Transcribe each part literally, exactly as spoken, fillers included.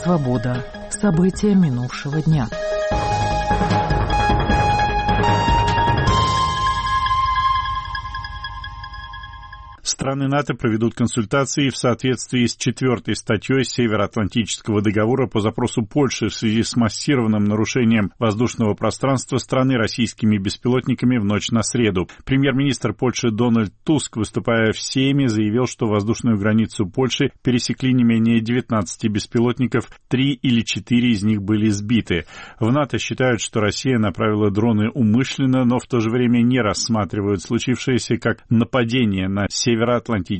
«Свобода». События минувшего дня. Страны НАТО проведут консультации в соответствии с четвертой статьей Североатлантического договора по запросу Польши в связи с массированным нарушением воздушного пространства страны российскими беспилотниками в ночь на среду. Премьер-министр Польши Дональд Туск, выступая в Сейме, заявил, что воздушную границу Польши пересекли не менее девятнадцати беспилотников, три или четыре из них были сбиты. В НАТО считают, что Россия направила дроны умышленно, но в то же время не рассматривают случившееся как нападение на Североатлантический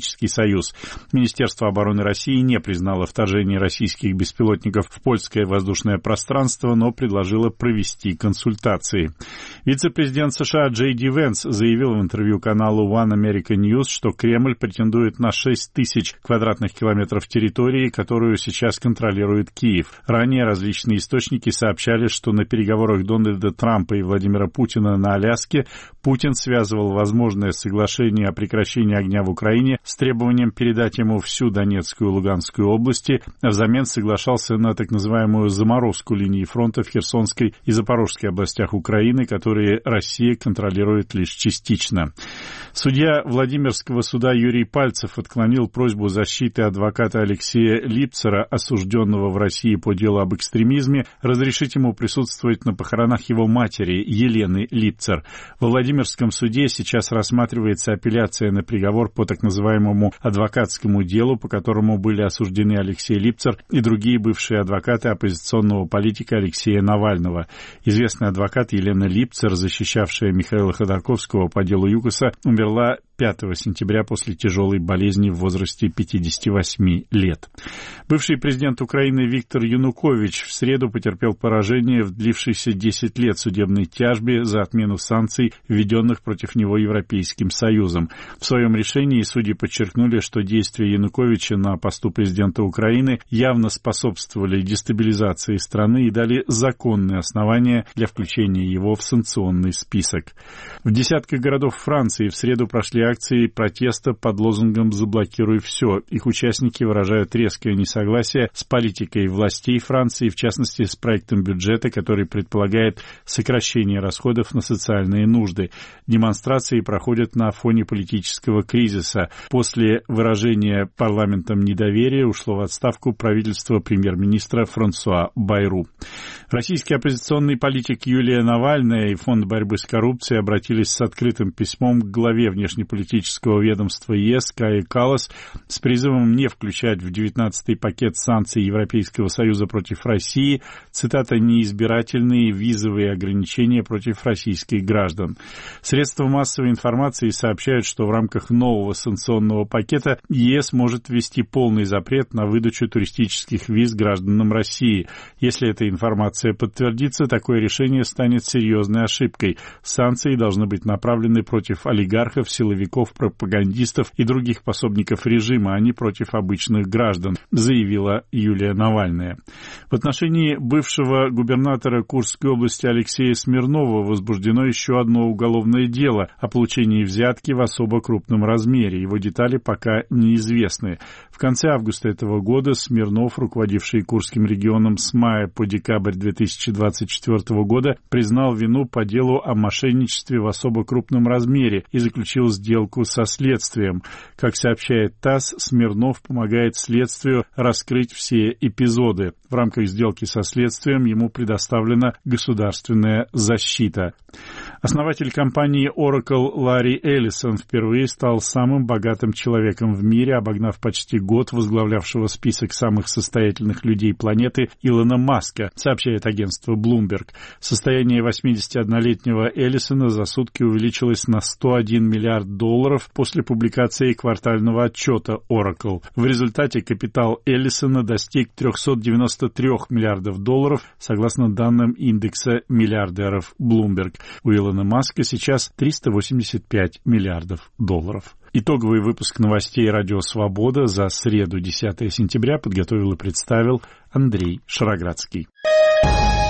Союз. Министерство обороны России не признало вторжение российских беспилотников в польское воздушное пространство, но предложило провести консультации. Вице-президент США Джей Ди Венс заявил в интервью каналу One America News, что Кремль претендует на шесть тысяч квадратных километров территории, которую сейчас контролирует Киев. Ранее различные источники сообщали, что на переговорах Дональда Трампа и Владимира Путина на Аляске Путин связывал возможное соглашение о прекращении огня в Украине с требованием передать ему всю Донецкую и Луганскую области, а взамен соглашался на так называемую заморозку линии фронта в Херсонской и Запорожской областях Украины, которые Россия контролирует лишь частично. Судья Владимирского суда Юрий Пальцев отклонил просьбу защиты адвоката Алексея Липцера, осужденного в России по делу об экстремизме, разрешить ему присутствовать на похоронах его матери Елены Липцер. Во Владимирском суде сейчас рассматривается апелляция на приговор по так называемому адвокатскому делу, по которому были осуждены Алексей Липцер и другие бывшие адвокаты оппозиционного политика Алексея Навального. Известный адвокат Елена Липцер, защищавшая Михаила Ходорковского по делу ЮКОСа, умерла пятого сентября после тяжелой болезни в возрасте пятидесяти восьми лет. Бывший президент Украины Виктор Янукович в среду потерпел поражение в длившейся десять лет судебной тяжбе за отмену санкций, введенных против него Европейским Союзом. В своем решении судьи подчеркнули, что действия Януковича на посту президента Украины явно способствовали дестабилизации страны и дали законные основания для включения его в санкционный список. В десятках городов Франции в среду прошли акции протеста под лозунгом «Заблокируй все». Их участники выражают резкое несогласие с политикой властей Франции, в частности, с проектом бюджета, который предполагает сокращение расходов на социальные нужды. Демонстрации проходят на фоне политического кризиса. После выражения парламентом недоверия ушло в отставку правительство премьер-министра Франсуа Байру. Российский оппозиционный политик Юлия Навальная и Фонд борьбы с коррупцией обратились с открытым письмом к главе внешнеполитического ведомства ЕС Кае Каллас с призывом не включать в девятнадцатый пакет санкций Европейского Союза против России, цитата, «неизбирательные визовые ограничения против российских граждан». Средства массовой информации сообщают, что в рамках нового санкционного пакета ЕС может ввести полный запрет на выдачу туристических виз гражданам России. Если эта информация подтвердится, такое решение станет серьезной ошибкой. Санкции должны быть направлены против олигархов, силовиков, пропагандистов и других пособников режима, а не против обычных граждан, заявила Юлия Навальная. В отношении бывшего губернатора Курской области Алексея Смирнова возбуждено еще одно уголовное дело о получении взятки в особо крупном размере. Его детали пока неизвестны. В конце августа этого года Смирнов, руководивший Курским регионом с мая по декабрь две тысячи двадцать четвёртого года, признал вину по делу о мошенничестве в особо крупном размере и заключил сделку со следствием. Как сообщает ТАСС, Смирнов помогает следствию раскрыть все эпизоды. В рамках сделки со следствием ему предоставлена государственная защита. Основатель компании Oracle Ларри Эллисон впервые стал самым богатым человеком в мире, обогнав почти год возглавлявшего список самых состоятельных людей планеты Илона Маска, сообщает агентство Bloomberg. Состояние восьмидесятиоднолетнего Эллисона за сутки увеличилось на сто один миллиард долларов после публикации квартального отчета Oracle. В результате капитал Эллисона достиг триста девяносто три миллиардов долларов, согласно данным индекса миллиардеров Bloomberg. У Илона Маска сейчас триста восемьдесят пять миллиардов долларов. Итоговый выпуск новостей «Радио Свобода» за среду, десятого сентября подготовил и представил Андрей Шароградский.